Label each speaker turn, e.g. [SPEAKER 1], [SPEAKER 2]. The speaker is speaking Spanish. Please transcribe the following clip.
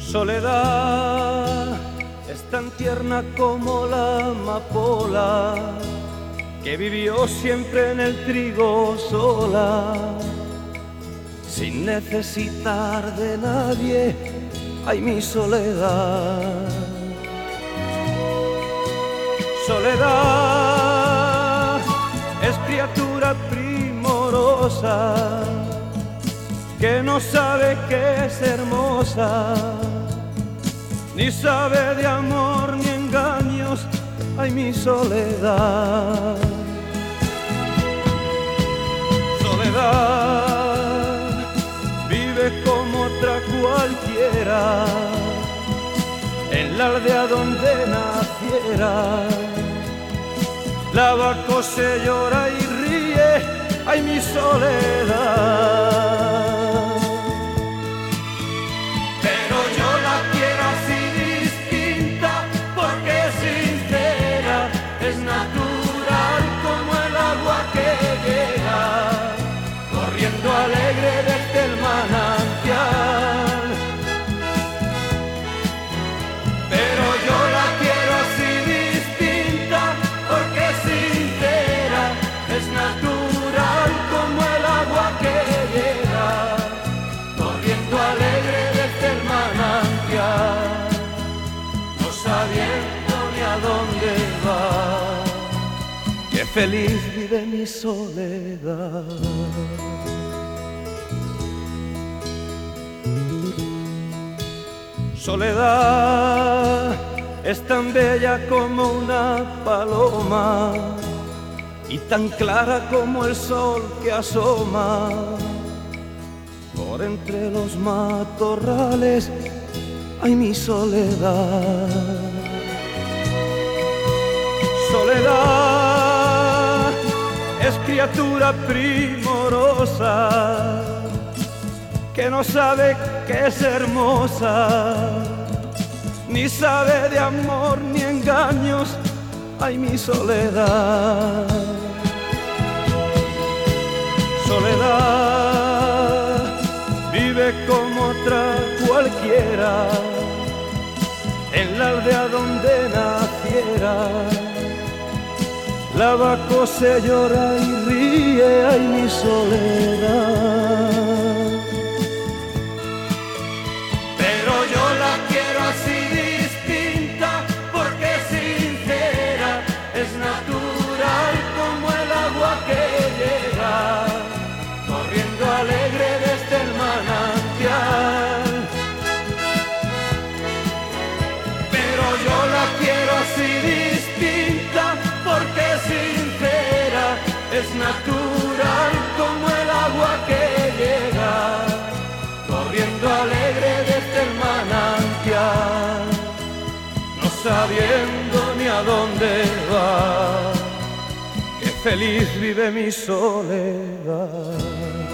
[SPEAKER 1] Soledad es tan tierna como la amapola, que vivió siempre en el trigo sola, sin necesitar de nadie. Ay, mi soledad. Soledad es criatura primorosa, que no sabe que es hermosa, ni sabe de amor ni engaños. Ay, mi soledad. Soledad vive como otra cualquiera, en la aldea donde naciera. Lava, cose, llora y ríe. Ay, mi soledad. Es natural como el agua que llega, corriendo alegre desde el manantial. Pero yo la quiero así distinta, porque es sincera. Es natural como el agua que llega, corriendo alegre desde el manantial, no sabiendo ni a dónde va. Qué feliz vive mi soledad. Soledad es tan bella como una paloma y tan clara como el sol que asoma por entre los matorrales. Ay, mi soledad. Soledad es criatura primorosa, que no sabe que es hermosa, ni sabe de amor ni engaños. Ay, mi soledad. Soledad vive como otra cualquiera, en la aldea donde naciera. Lava, cose, llora y ríe. Ay, mi soledad. Pero yo la quiero así distinta, porque es sincera. Es natural como el agua que llega, corriendo alegre desde el manantial. Pero yo la quiero así distinta, porque es sincera. Es natural como el agua que llega, corriendo alegre desde el manantial, no sabiendo ni a dónde va. Qué feliz vive mi soledad.